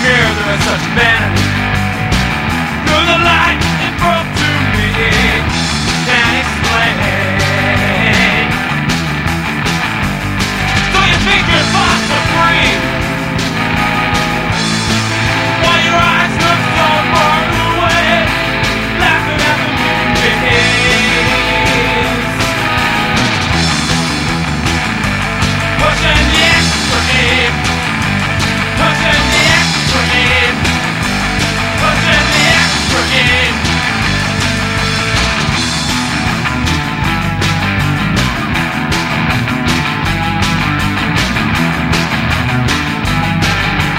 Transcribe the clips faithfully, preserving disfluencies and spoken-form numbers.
mirror there is such vanity. Through the light it broke to me, can't explain. So you think your thoughts are free, while your eyes look so far away, laughing at the moonbeams. Pushing the extreme, pushing the extreme, pushing the extreme.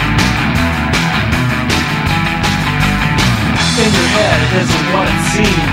In your head, it isn't what it seems.